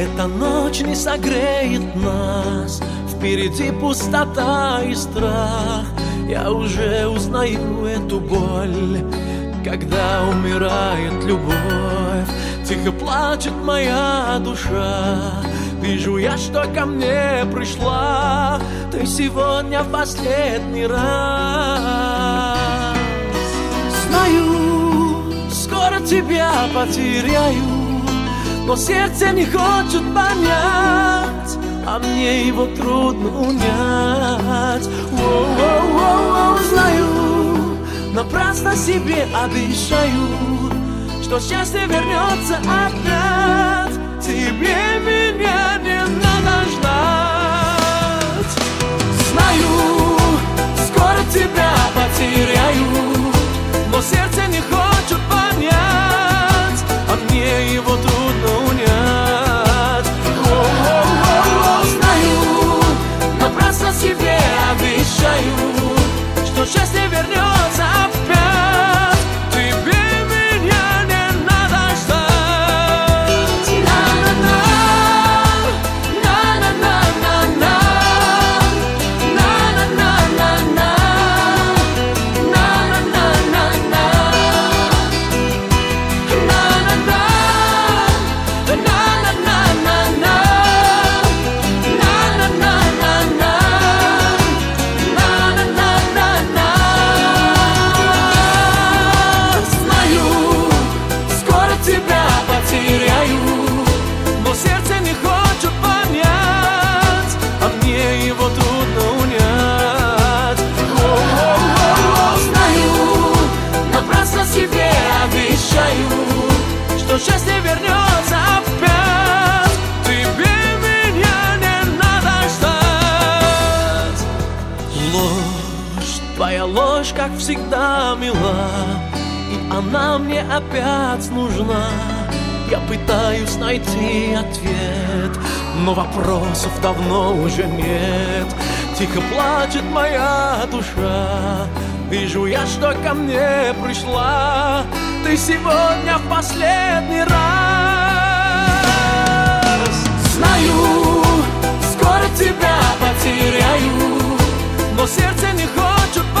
Эта ночь не согреет нас, впереди пустота и страх. Я уже узнаю эту боль, когда умирает любовь. Тихо плачет моя душа, вижу я, что ко мне пришла ты сегодня в последний раз. Знаю, скоро тебя потеряю, но сердце не хочет понять, а мне его трудно унять. Знаю, напрасно себе обещаю, что счастье вернется опять. Тебе меня не надо ждать. Знаю, скоро тебя потеряю, но сердце не хочет понять, а мне его трудно унять. Знаю, напрасно себе обещаю, что счастье вернется опять. Тебе меня не надо ждать. Что счастье вернется опять. Тебе меня не надо ждать. Ложь, твоя ложь, как всегда, мила, и она мне опять нужна. Я пытаюсь найти ответ, но вопросов давно уже нет. Тихо плачет моя душа, вижу я, что ко мне пришла ты сегодня в последний раз. Знаю, скоро тебя потеряю, но сердце не хочет